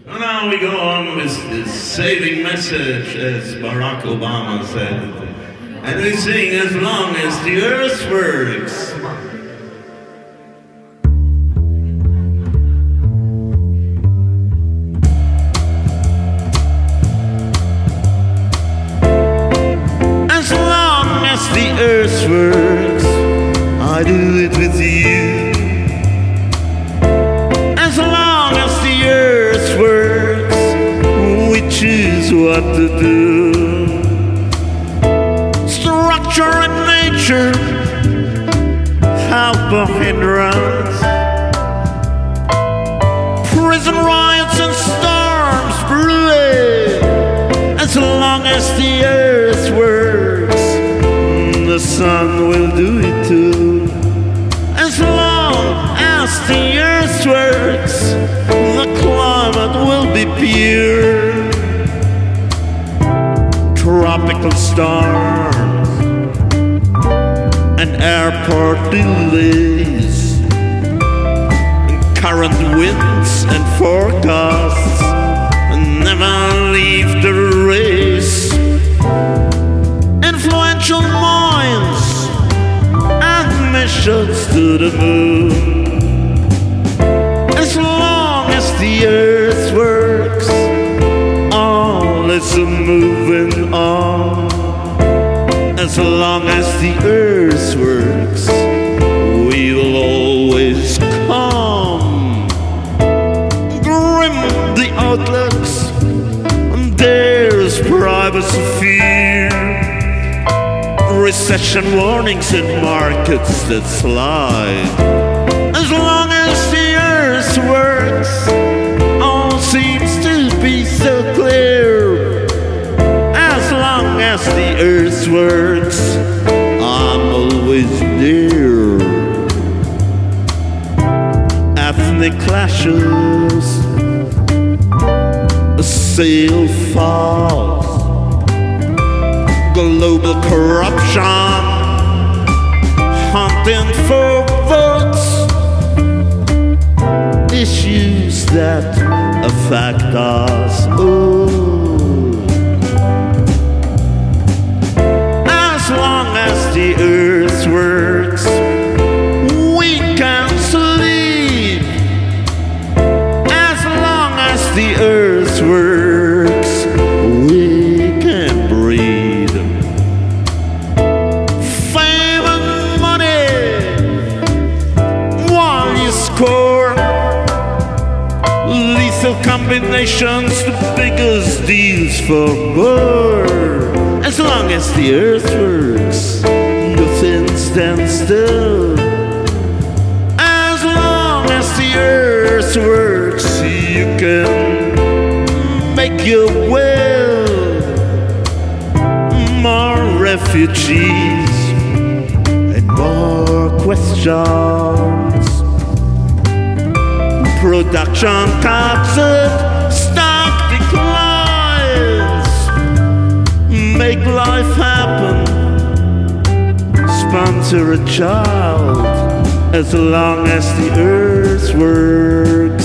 And now we go on with this saving message, as Barack Obama said. And we sing as long as the earth works. As long as the earth works, I do it with you. As long as the earth works, we choose what to do. Structure and nature help a hindrance. Prison riots and storms brewing. As long as the earth works, the sun will do it too. As long as the earth works, the climate will be pure. Tropical storms and airport delays, current winds and forecasts never leave the race. Influential minds and missions to the moon. As long as the earth works, all is moving on. As long as the earth works, we will always come. Grim the outlooks, there's privacy fear. Recession warnings in markets that slide. As long as the earth works, all seems to be so clear. As long as the earth works, I'm always near. Ethnic clashes, sail falls, global corruption, hunting for votes, issues that affect us all. As long as the earth works, we can sleep. As long as the earth works, we can breathe. Fame and money, while you score lethal combinations, the biggest deals for more. As long as the earth works, nothing stands still. As long as the earth works, you can make your will. More refugees and more questions. Production cuts it, stock declines. Make life happen, sponsor a child. As long as the earth works.